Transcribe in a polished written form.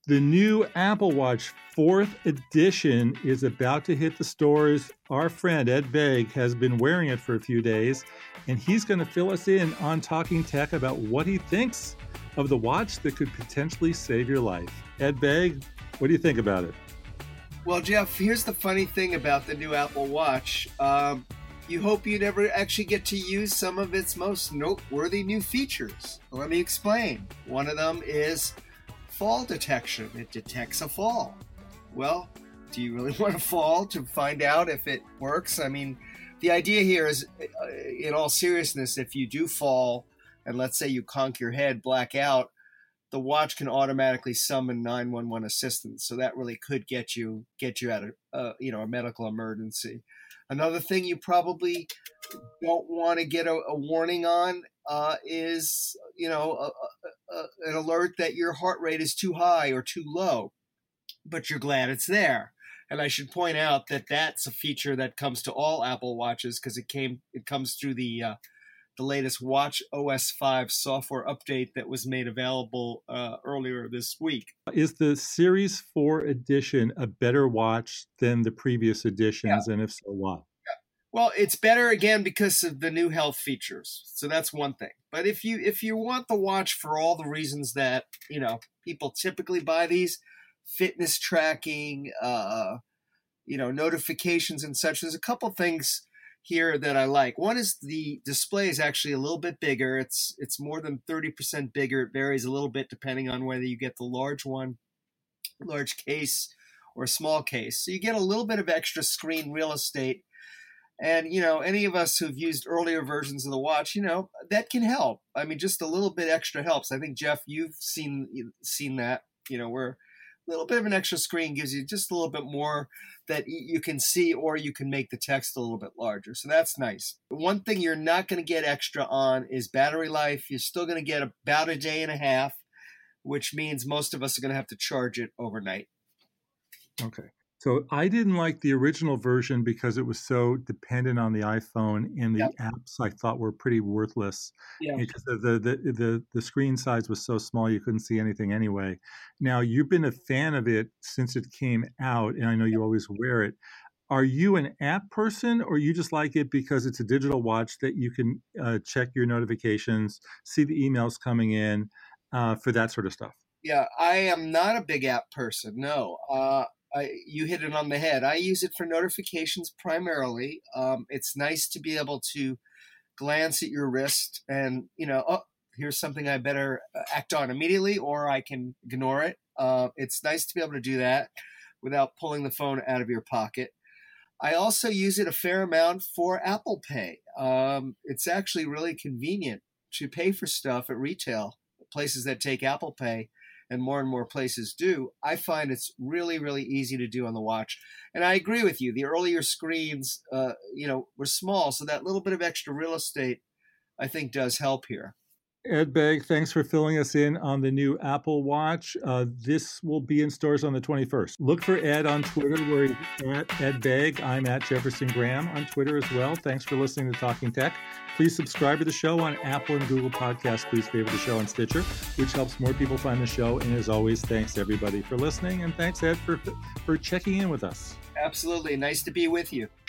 The new Apple Watch 4th edition is about to hit the stores. Our friend Ed Begg has been wearing it for a few days, and he's going to fill us in on Talking Tech about what he thinks of the watch that could potentially save your life. Ed Begg, what do you think about it? Well, Jeff, here's the funny thing about the new Apple Watch. You hope you never actually get to use some of its most noteworthy new features. Let me explain. One of them is fall detection. It detects a fall. Well, do you really want to fall to find out if it works? I mean, the idea here is, in all seriousness, if you do fall and let's say you conk your head, black out, the watch can automatically summon 911 assistance. So that really could get you out of a medical emergency. Another thing you probably don't want to get a warning on is an alert that your heart rate is too high or too low, but you're glad it's there. And I should point out that that's a feature that comes to all Apple Watches because it comes through the latest Watch OS 5 software update that was made available earlier this week. Is the Series 4 edition a better watch than the previous editions, and if so, why? Well, it's better again because of the new health features. So that's one thing. But if you want the watch for all the reasons that, people typically buy these, fitness tracking, notifications and such, there's a couple things here that I like. One is the display is actually a little bit bigger. It's more than 30% bigger. It varies a little bit depending on whether you get the large case or small case. So you get a little bit of extra screen real estate. And, any of us who've used earlier versions of the watch, that can help. I mean, just a little bit extra helps. I think, Jeff, you've seen that, where a little bit of an extra screen gives you just a little bit more that you can see, or you can make the text a little bit larger. So that's nice. One thing you're not going to get extra on is battery life. You're still going to get about a day and a half, which means most of us are going to have to charge it overnight. Okay. So I didn't like the original version because it was so dependent on the iPhone, and the apps I thought were pretty worthless because the screen size was so small you couldn't see anything anyway. Now, you've been a fan of it since it came out, and I know you always wear it. Are you an app person, or you just like it because it's a digital watch that you can check your notifications, see the emails coming in for that sort of stuff? Yeah, I am not a big app person, no. You hit it on the head. I use it for notifications primarily. It's nice to be able to glance at your wrist and, here's something I better act on immediately, or I can ignore it. It's nice to be able to do that without pulling the phone out of your pocket. I also use it a fair amount for Apple Pay. It's actually really convenient to pay for stuff at retail, places that take Apple Pay. And more places do. I find it's really, really easy to do on the watch. And I agree with you. The earlier screens, were small. So that little bit of extra real estate, I think, does help here. Ed Begg, thanks for filling us in on the new Apple Watch. This will be in stores on the 21st. Look for Ed on Twitter, where he's at Ed Begg. I'm at Jefferson Graham on Twitter as well. Thanks for listening to Talking Tech. Please subscribe to the show on Apple and Google Podcasts. Please favorite the show on Stitcher, which helps more people find the show. And as always, thanks everybody for listening. And thanks, Ed, for checking in with us. Absolutely. Nice to be with you.